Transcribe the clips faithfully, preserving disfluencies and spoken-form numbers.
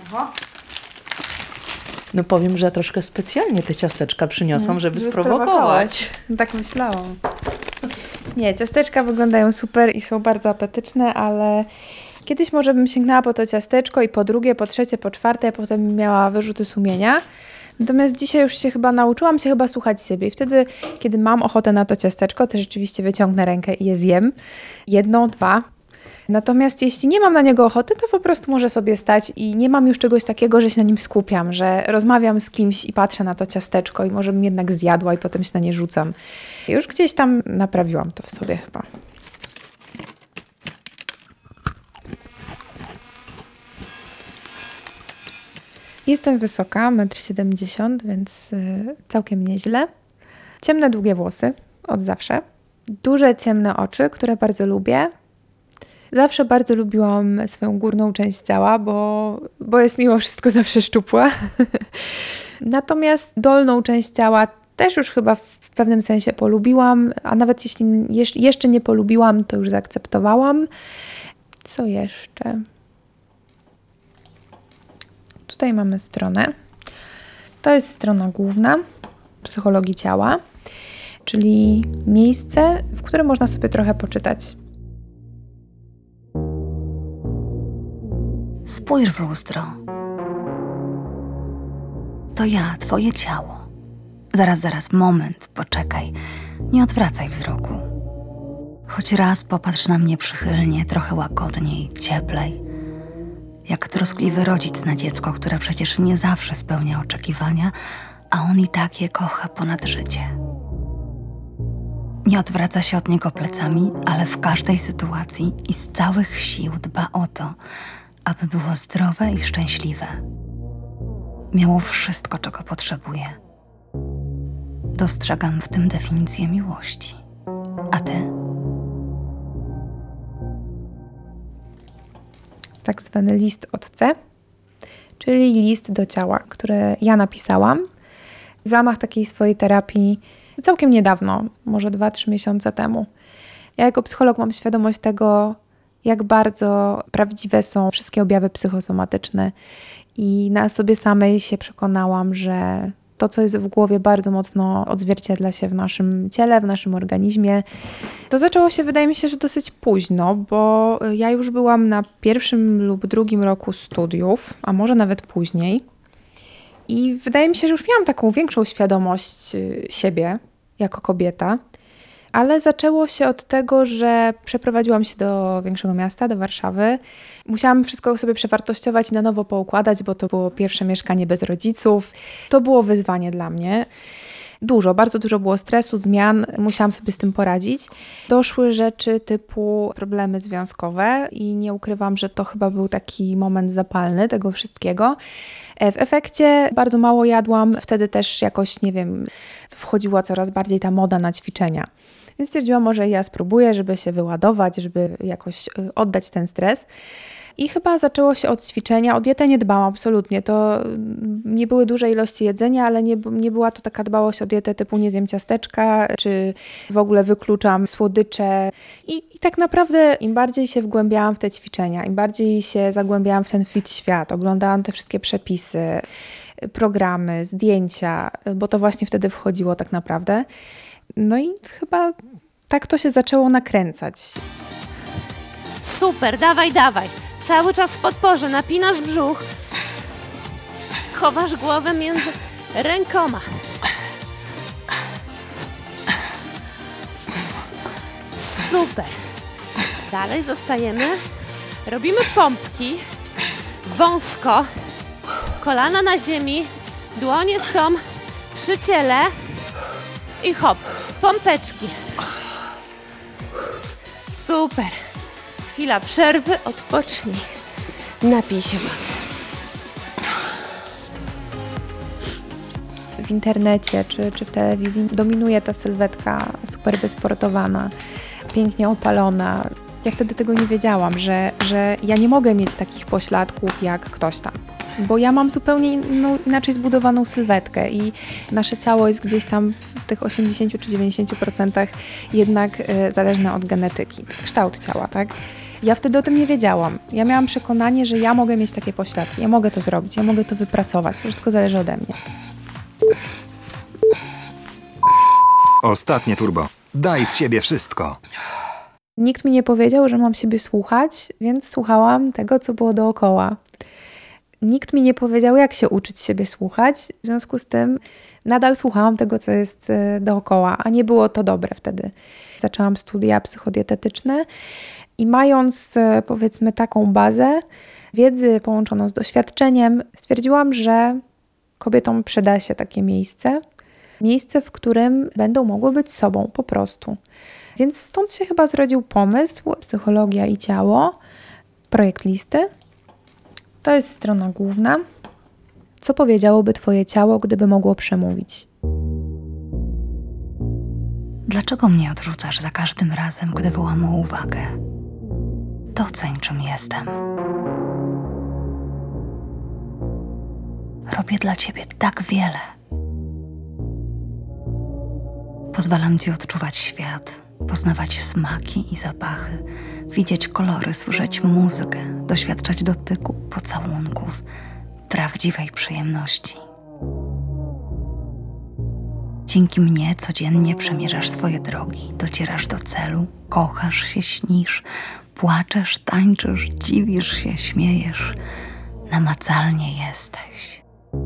Oho. No powiem, że troszkę specjalnie te ciasteczka przyniosłam, żeby, żeby sprowokować. sprowokować. No tak myślałam. Nie, ciasteczka wyglądają super i są bardzo apetyczne, ale kiedyś może bym sięgnęła po to ciasteczko i po drugie, po trzecie, po czwarte, a potem miała wyrzuty sumienia. Natomiast dzisiaj już się chyba nauczyłam się chyba słuchać siebie i wtedy, kiedy mam ochotę na to ciasteczko, to rzeczywiście wyciągnę rękę i je zjem. Jedno, dwa. Natomiast jeśli nie mam na niego ochoty, to po prostu może sobie stać i nie mam już czegoś takiego, że się na nim skupiam, że rozmawiam z kimś i patrzę na to ciasteczko i może bym jednak zjadła i potem się na nie rzucam. Już gdzieś tam naprawiłam to w sobie chyba. Jestem wysoka, metr siedemdziesiąt, więc yy, całkiem nieźle. Ciemne, długie włosy, od zawsze. Duże, ciemne oczy, które bardzo lubię. Zawsze bardzo lubiłam swoją górną część ciała, bo, bo jest mimo wszystko zawsze szczupła. Natomiast dolną część ciała też już chyba w pewnym sensie polubiłam, a nawet jeśli jeszcze nie polubiłam, to już zaakceptowałam. Co jeszcze? Tutaj mamy stronę. To jest strona główna psychologii ciała, czyli miejsce, w którym można sobie trochę poczytać. Spójrz w lustro. To ja, twoje ciało. Zaraz, zaraz, moment, poczekaj. Nie odwracaj wzroku. Choć raz popatrz na mnie przychylnie, trochę łagodniej, cieplej. Jak troskliwy rodzic na dziecko, które przecież nie zawsze spełnia oczekiwania, a on i tak je kocha ponad życie. Nie odwraca się od niego plecami, ale w każdej sytuacji i z całych sił dba o to, aby było zdrowe i szczęśliwe. Miało wszystko, czego potrzebuje. Dostrzegam w tym definicję miłości. A ty? Tak zwany list od C, czyli list do ciała, który ja napisałam w ramach takiej swojej terapii całkiem niedawno, może dwa trzy miesiące temu. Ja jako psycholog mam świadomość tego, jak bardzo prawdziwe są wszystkie objawy psychosomatyczne i na sobie samej się przekonałam, że to, co jest w głowie, bardzo mocno odzwierciedla się w naszym ciele, w naszym organizmie. To zaczęło się, wydaje mi się, że dosyć późno, bo ja już byłam na pierwszym lub drugim roku studiów, a może nawet później. I wydaje mi się, że już miałam taką większą świadomość siebie jako kobieta. Ale zaczęło się od tego, że przeprowadziłam się do większego miasta, do Warszawy. Musiałam wszystko sobie przewartościować i na nowo poukładać, bo to było pierwsze mieszkanie bez rodziców. To było wyzwanie dla mnie. Dużo, bardzo dużo było stresu, zmian. Musiałam sobie z tym poradzić. Doszły rzeczy typu problemy związkowe i nie ukrywam, że to chyba był taki moment zapalny tego wszystkiego. W efekcie bardzo mało jadłam. Wtedy też jakoś, nie wiem, wchodziła coraz bardziej ta moda na ćwiczenia. Więc stwierdziłam, może ja spróbuję, żeby się wyładować, żeby jakoś oddać ten stres. I chyba zaczęło się od ćwiczenia. O dietę nie dbałam absolutnie. To nie były duże ilości jedzenia, ale nie, nie była to taka dbałość o dietę typu nie zjem ciasteczka, czy w ogóle wykluczam słodycze. I, I tak naprawdę im bardziej się wgłębiałam w te ćwiczenia, im bardziej się zagłębiałam w ten fit świat, oglądałam te wszystkie przepisy, programy, zdjęcia, bo to właśnie wtedy wchodziło tak naprawdę. No i chyba tak to się zaczęło nakręcać. Super, dawaj, dawaj. Cały czas w podporze, napinasz brzuch. Chowasz głowę między rękoma. Super. Dalej zostajemy. Robimy pompki. Wąsko. Kolana na ziemi. Dłonie są przy ciele. I hop, pompeczki. Super. Chwila przerwy, odpocznij. Napij się. W internecie czy, czy w telewizji dominuje ta sylwetka super wysportowana, pięknie opalona. Ja wtedy tego nie wiedziałam, że, że ja nie mogę mieć takich pośladków jak ktoś tam. Bo ja mam zupełnie inną, inaczej zbudowaną sylwetkę i nasze ciało jest gdzieś tam w tych osiemdziesiąt czy dziewięćdziesiąt procent jednak y, zależne od genetyki. Kształt ciała, tak? Ja wtedy o tym nie wiedziałam. Ja miałam przekonanie, że ja mogę mieć takie pośladki, ja mogę to zrobić, ja mogę to wypracować. Wszystko zależy ode mnie. Ostatnie turbo. Daj z siebie wszystko. Nikt mi nie powiedział, że mam siebie słuchać, więc słuchałam tego, co było dookoła. Nikt mi nie powiedział, jak się uczyć siebie słuchać, w związku z tym nadal słuchałam tego, co jest dookoła, a nie było to dobre wtedy. Zaczęłam studia psychodietetyczne i mając, powiedzmy, taką bazę wiedzy połączoną z doświadczeniem, stwierdziłam, że kobietom przyda się takie miejsce. Miejsce, w którym będą mogły być sobą po prostu. Więc stąd się chyba zrodził pomysł Psychologia i ciało, projekt listy. To jest strona główna. Co powiedziałoby twoje ciało, gdyby mogło przemówić? Dlaczego mnie odrzucasz za każdym razem, gdy wołam o uwagę? Doceń, czym jestem. Robię dla ciebie tak wiele. Pozwalam ci odczuwać świat, poznawać smaki i zapachy, widzieć kolory, słyszeć muzykę, doświadczać dotyku, pocałunków, prawdziwej przyjemności. Dzięki mnie codziennie przemierzasz swoje drogi, docierasz do celu, kochasz się, śnisz, płaczesz, tańczysz, dziwisz się, śmiejesz. Namacalnie jesteś.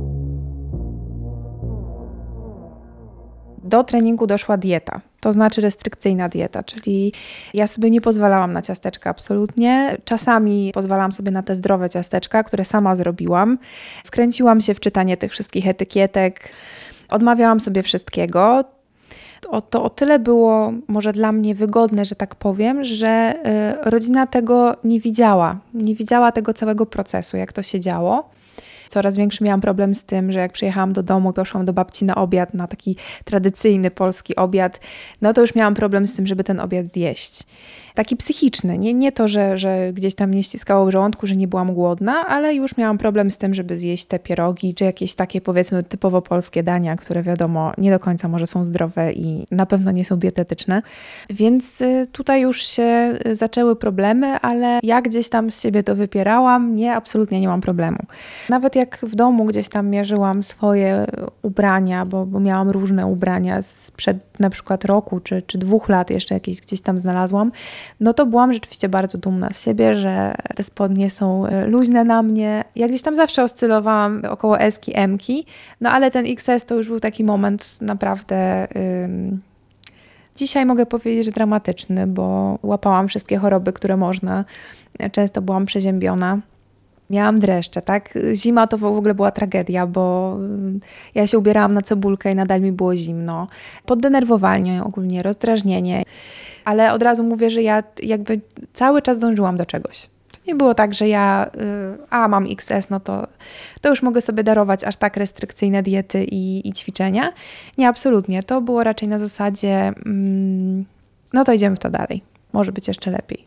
Do treningu doszła dieta, to znaczy restrykcyjna dieta, czyli ja sobie nie pozwalałam na ciasteczka absolutnie. Czasami pozwalałam sobie na te zdrowe ciasteczka, które sama zrobiłam. Wkręciłam się w czytanie tych wszystkich etykietek, odmawiałam sobie wszystkiego. To, to o tyle było może dla mnie wygodne, że tak powiem, że y, rodzina tego nie widziała. Nie widziała tego całego procesu, jak to się działo. Coraz większy miałam problem z tym, że jak przyjechałam do domu i poszłam do babci na obiad, na taki tradycyjny polski obiad, no to już miałam problem z tym, żeby ten obiad zjeść. Taki psychiczny, nie, nie to, że, że gdzieś tam mnie ściskało w żołądku, że nie byłam głodna, ale już miałam problem z tym, żeby zjeść te pierogi, czy jakieś takie, powiedzmy, typowo polskie dania, które wiadomo nie do końca może są zdrowe i na pewno nie są dietetyczne. Więc tutaj już się zaczęły problemy, ale ja gdzieś tam z siebie to wypierałam, nie, absolutnie nie mam problemu. Nawet jak w domu gdzieś tam mierzyłam swoje ubrania, bo, bo miałam różne ubrania sprzed na przykład roku, czy, czy dwóch lat jeszcze jakieś gdzieś tam znalazłam, no to byłam rzeczywiście bardzo dumna z siebie, że te spodnie są luźne na mnie. Ja gdzieś tam zawsze oscylowałam około S-ki, M-ki, no ale ten X S to już był taki moment naprawdę... Ym, dzisiaj mogę powiedzieć, że dramatyczny, bo łapałam wszystkie choroby, które można. Często byłam przeziębiona. Miałam dreszcze, tak? Zima to w ogóle była tragedia, bo ja się ubierałam na cebulkę i nadal mi było zimno. Poddenerwowanie ogólnie, rozdrażnienie. Ale od razu mówię, że ja jakby cały czas dążyłam do czegoś. To nie było tak, że ja, a mam X S, no to, to już mogę sobie darować aż tak restrykcyjne diety i, i ćwiczenia. Nie, absolutnie. To było raczej na zasadzie, mm, no to idziemy w to dalej. Może być jeszcze lepiej.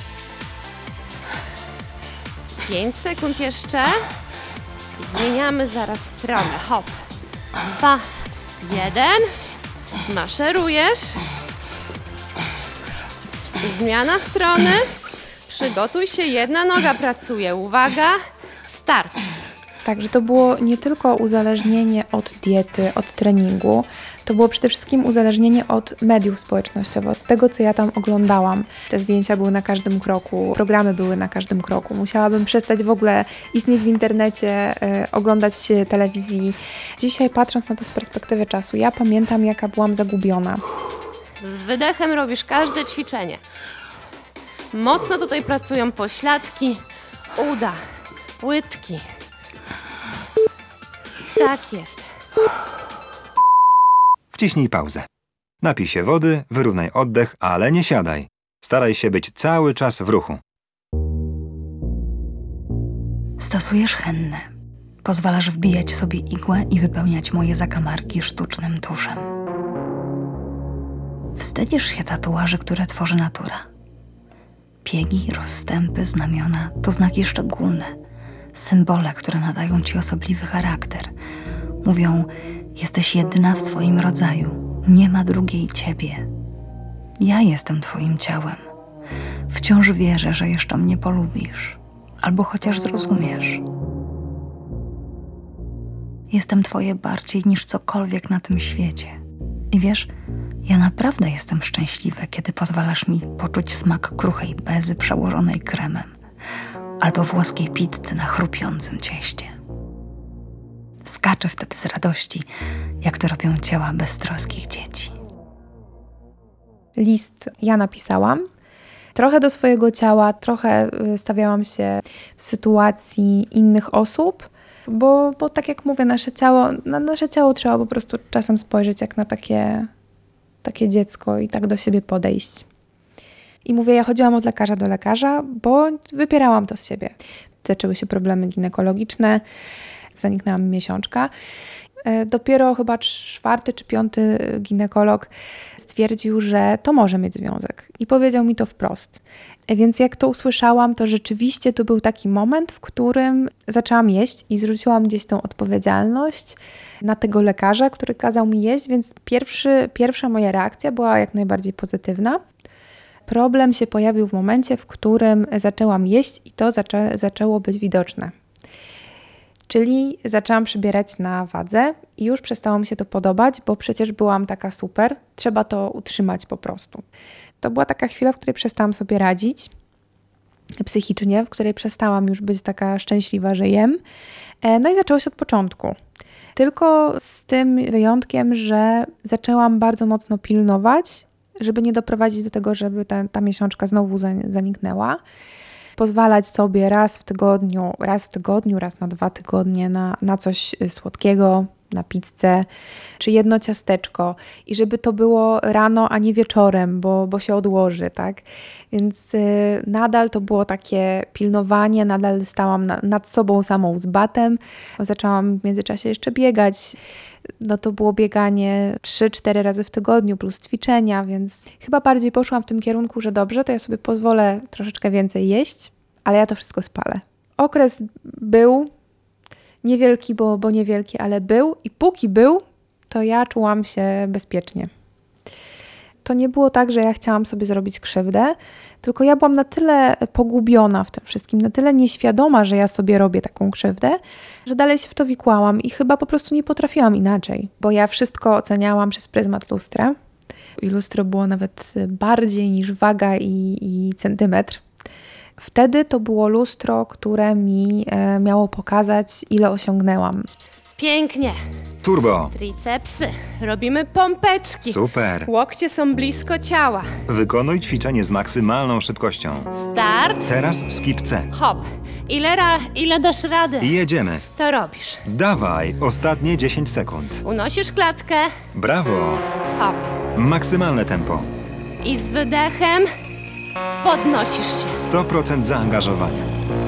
Pięć sekund jeszcze. I zmieniamy zaraz stronę. Hop. Dwa, jeden. Maszerujesz. Zmiana strony. Przygotuj się, jedna noga pracuje. Uwaga, start. Także to było nie tylko uzależnienie od diety, od treningu, to było przede wszystkim uzależnienie od mediów społecznościowych, od tego, co ja tam oglądałam. Te zdjęcia były na każdym kroku, programy były na każdym kroku. Musiałabym przestać w ogóle istnieć w internecie, yy, oglądać telewizji. Dzisiaj, patrząc na to z perspektywy czasu, ja pamiętam, jaka byłam zagubiona. Z wydechem robisz każde ćwiczenie. Mocno tutaj pracują pośladki, uda, łydki. Tak jest. Wciśnij pauzę. Napij się wody, wyrównaj oddech, ale nie siadaj. Staraj się być cały czas w ruchu. Stosujesz hennę. Pozwalasz wbijać sobie igłę i wypełniać moje zakamarki sztucznym tuszem. Wstydzisz się tatuaży, które tworzy natura. Piegi, rozstępy, znamiona to znaki szczególne. Symbole, które nadają ci osobliwy charakter. Mówią, jesteś jedyna w swoim rodzaju. Nie ma drugiej ciebie. Ja jestem twoim ciałem. W Wciąż wierzę, że jeszcze mnie polubisz, albo chociaż zrozumiesz. Jestem twoje bardziej niż cokolwiek na tym świecie. I wiesz, ja naprawdę jestem szczęśliwa, kiedy pozwalasz mi poczuć smak kruchej bezy przełożonej kremem albo włoskiej pizzy na chrupiącym cieście. Skaczę wtedy z radości, jak to robią ciała beztroskich dzieci. List ja napisałam. Trochę do swojego ciała, trochę stawiałam się w sytuacji innych osób, bo, bo tak jak mówię, nasze ciało, na nasze ciało trzeba po prostu czasem spojrzeć jak na takie, takie dziecko i tak do siebie podejść. I mówię, ja chodziłam od lekarza do lekarza, bo wypierałam to z siebie. Zaczęły się problemy ginekologiczne, zaniknęła mi miesiączka. Dopiero chyba czwarty czy piąty ginekolog stwierdził, że to może mieć związek i powiedział mi to wprost. Więc jak to usłyszałam, to rzeczywiście to był taki moment, w którym zaczęłam jeść i zwróciłam gdzieś tą odpowiedzialność na tego lekarza, który kazał mi jeść, więc pierwszy, pierwsza moja reakcja była jak najbardziej pozytywna. Problem się pojawił w momencie, w którym zaczęłam jeść i to zaczę, zaczęło być widoczne. Czyli zaczęłam przybierać na wadze i już przestało mi się to podobać, bo przecież byłam taka super, trzeba to utrzymać po prostu. To była taka chwila, w której przestałam sobie radzić psychicznie, w której przestałam już być taka szczęśliwa, że jem. No i zaczęło się od początku. Tylko z tym wyjątkiem, że zaczęłam bardzo mocno pilnować, żeby nie doprowadzić do tego, żeby ta, ta miesiączka znowu zaniknęła. Pozwalać sobie raz w tygodniu, raz w tygodniu, raz na dwa tygodnie na, na coś słodkiego, na pizzę, czy jedno ciasteczko i żeby to było rano, a nie wieczorem, bo, bo się odłoży, tak? Więc y, nadal to było takie pilnowanie, nadal stałam na, nad sobą samą z batem. Zaczęłam w międzyczasie jeszcze biegać. No to było bieganie trzy cztery razy w tygodniu plus ćwiczenia, więc chyba bardziej poszłam w tym kierunku, że dobrze, to ja sobie pozwolę troszeczkę więcej jeść, ale ja to wszystko spalę. Okres był niewielki, bo, bo niewielki, ale był i póki był, to ja czułam się bezpiecznie. To nie było tak, że ja chciałam sobie zrobić krzywdę, tylko ja byłam na tyle pogubiona w tym wszystkim, na tyle nieświadoma, że ja sobie robię taką krzywdę, że dalej się w to wikłałam i chyba po prostu nie potrafiłam inaczej, bo ja wszystko oceniałam przez pryzmat lustra. I lustro było nawet bardziej niż waga i, i centymetr. Wtedy to było lustro, które mi e, miało pokazać, ile osiągnęłam. Pięknie. Turbo. Tricepsy. Robimy pompeczki. Super. Łokcie są blisko ciała. Wykonuj ćwiczenie z maksymalną szybkością. Start. Teraz skip C. Hop. Ile, ra, ile dasz rady? I jedziemy. To robisz. Dawaj, ostatnie dziesięć sekund. Unosisz klatkę. Brawo. Hop. Maksymalne tempo. I z wydechem podnosisz się. sto procent zaangażowania.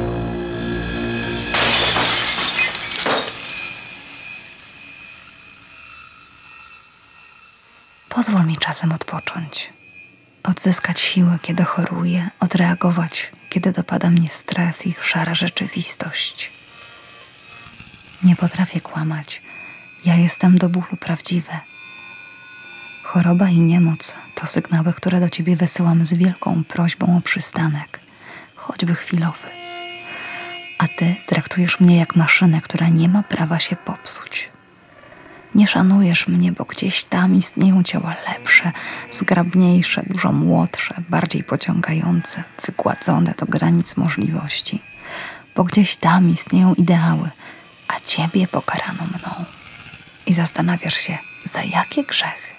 Pozwól mi czasem odpocząć. Odzyskać siłę, kiedy choruję, odreagować, kiedy dopada mnie stres i szara rzeczywistość. Nie potrafię kłamać. Ja jestem do bólu prawdziwe. Choroba i niemoc to sygnały, które do ciebie wysyłam z wielką prośbą o przystanek, choćby chwilowy. A ty traktujesz mnie jak maszynę, która nie ma prawa się popsuć. Nie szanujesz mnie, bo gdzieś tam istnieją ciała lepsze, zgrabniejsze, dużo młodsze, bardziej pociągające, wygładzone do granic możliwości. Bo gdzieś tam istnieją ideały, a ciebie pokarano mną. I zastanawiasz się, za jakie grzechy.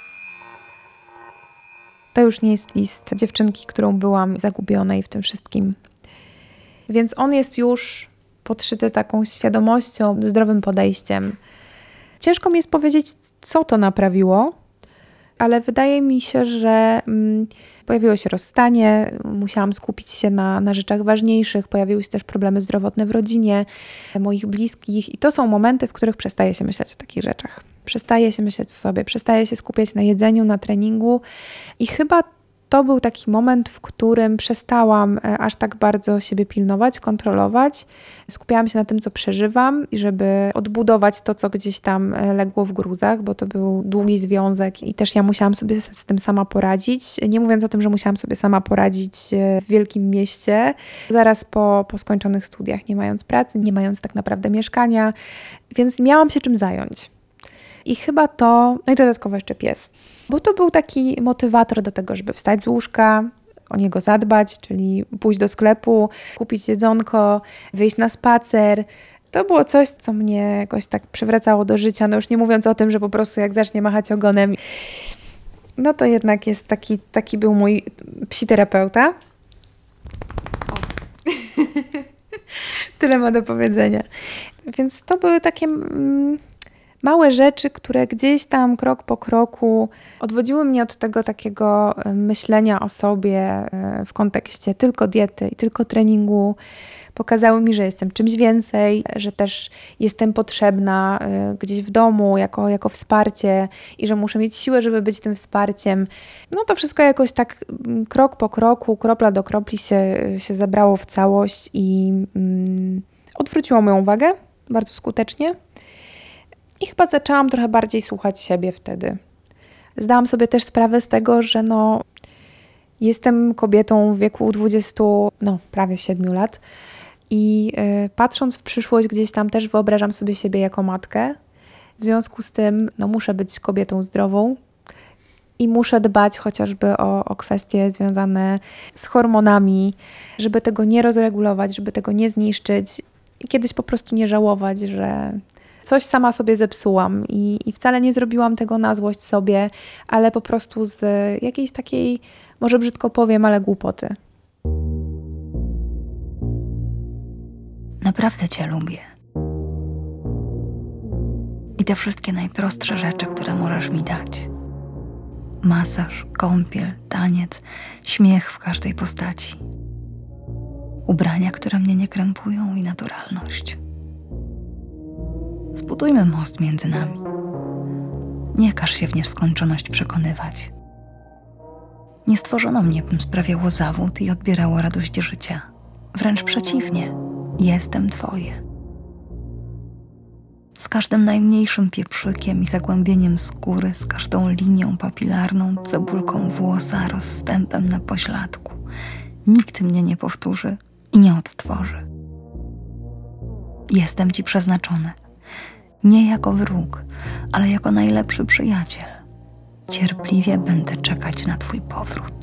To już nie jest list dziewczynki, którą byłam zagubionej w tym wszystkim. Więc on jest już podszyty taką świadomością, zdrowym podejściem. Ciężko mi jest powiedzieć, co to naprawiło, ale wydaje mi się, że mm, pojawiło się rozstanie, musiałam skupić się na, na rzeczach ważniejszych, pojawiły się też problemy zdrowotne w rodzinie, moich bliskich i to są momenty, w których przestaję się myśleć o takich rzeczach. Przestaję się myśleć o sobie, przestaję się skupiać na jedzeniu, na treningu i chyba to był taki moment, w którym przestałam e, aż tak bardzo siebie pilnować, kontrolować. Skupiałam się na tym, co przeżywam i żeby odbudować to, co gdzieś tam e, legło w gruzach, bo to był długi związek i też ja musiałam sobie z, z tym sama poradzić. Nie mówiąc o tym, że musiałam sobie sama poradzić e, w wielkim mieście, zaraz po, po skończonych studiach, nie mając pracy, nie mając tak naprawdę mieszkania, więc miałam się czym zająć. I chyba to, no i dodatkowo jeszcze pies, bo to był taki motywator do tego, żeby wstać z łóżka, o niego zadbać, czyli pójść do sklepu, kupić jedzonko, wyjść na spacer. To było coś, co mnie jakoś tak przywracało do życia, no już nie mówiąc o tym, że po prostu jak zacznie machać ogonem, no to jednak jest taki, taki był mój psiterapeuta. Tyle ma do powiedzenia. Więc to były takie mm, małe rzeczy, które gdzieś tam krok po kroku odwodziły mnie od tego takiego myślenia o sobie w kontekście tylko diety i tylko treningu. Pokazały mi, że jestem czymś więcej, że też jestem potrzebna gdzieś w domu jako, jako wsparcie i że muszę mieć siłę, żeby być tym wsparciem. No to wszystko jakoś tak krok po kroku, kropla do kropli się, się zebrało w całość i mm, odwróciło moją uwagę bardzo skutecznie. I chyba zaczęłam trochę bardziej słuchać siebie wtedy. Zdałam sobie też sprawę z tego, że no, jestem kobietą w wieku dwudziestu, no prawie siedmiu lat i y, patrząc w przyszłość gdzieś tam też wyobrażam sobie siebie jako matkę. W związku z tym no, muszę być kobietą zdrową i muszę dbać chociażby o, o kwestie związane z hormonami, żeby tego nie rozregulować, żeby tego nie zniszczyć i kiedyś po prostu nie żałować, że coś sama sobie zepsułam i, i wcale nie zrobiłam tego na złość sobie, ale po prostu z jakiejś takiej, może brzydko powiem, ale głupoty. Naprawdę cię lubię. I te wszystkie najprostsze rzeczy, które możesz mi dać. Masaż, kąpiel, taniec, śmiech w każdej postaci. Ubrania, które mnie nie krępują i naturalność. Zbudujmy most między nami. Nie każ się w nieskończoność przekonywać. Nie stworzono mnie, bym sprawiało zawód i odbierało radość życia. Wręcz przeciwnie, jestem twoje. Z każdym najmniejszym pieprzykiem i zagłębieniem skóry, z każdą linią papilarną, cebulką włosa, rozstępem na pośladku. Nikt mnie nie powtórzy i nie odtworzy. Jestem ci przeznaczony. Nie jako wróg, ale jako najlepszy przyjaciel. Cierpliwie będę czekać na twój powrót.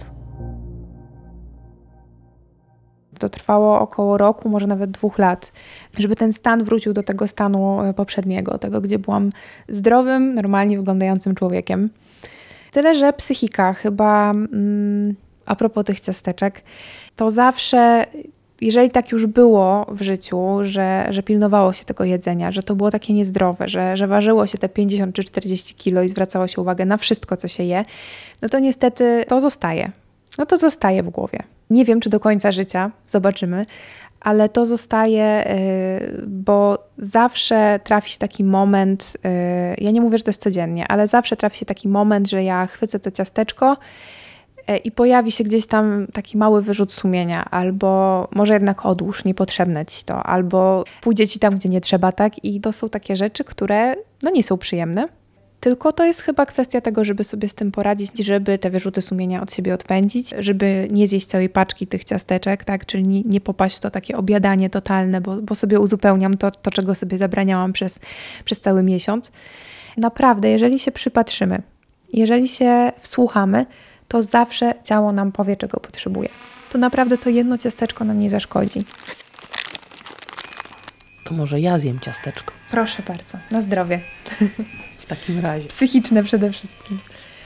To trwało około roku, może nawet dwóch lat, żeby ten stan wrócił do tego stanu poprzedniego, tego, gdzie byłam zdrowym, normalnie wyglądającym człowiekiem. Tyle, że psychika chyba, mm, a propos tych ciasteczek, to zawsze, jeżeli tak już było w życiu, że, że pilnowało się tego jedzenia, że to było takie niezdrowe, że, że ważyło się te pięćdziesiąt czy czterdzieści kilo i zwracało się uwagę na wszystko, co się je, no to niestety to zostaje. No to zostaje w głowie. Nie wiem, czy do końca życia, zobaczymy, ale to zostaje, bo zawsze trafi się taki moment, ja nie mówię, że to jest codziennie, ale zawsze trafi się taki moment, że ja chwycę to ciasteczko i pojawi się gdzieś tam taki mały wyrzut sumienia, albo może jednak odłóż, niepotrzebne ci to, albo pójdzie ci tam, gdzie nie trzeba, tak? I to są takie rzeczy, które no nie są przyjemne. Tylko to jest chyba kwestia tego, żeby sobie z tym poradzić, żeby te wyrzuty sumienia od siebie odpędzić, żeby nie zjeść całej paczki tych ciasteczek, tak? Czyli nie, nie popaść w to takie obiadanie totalne, bo, bo sobie uzupełniam to, to, czego sobie zabraniałam przez, przez cały miesiąc. Naprawdę, jeżeli się przypatrzymy, jeżeli się wsłuchamy, to zawsze ciało nam powie, czego potrzebuje. To naprawdę to jedno ciasteczko nam nie zaszkodzi. To może ja zjem ciasteczko. Proszę bardzo, na zdrowie. W takim razie. Psychiczne przede wszystkim.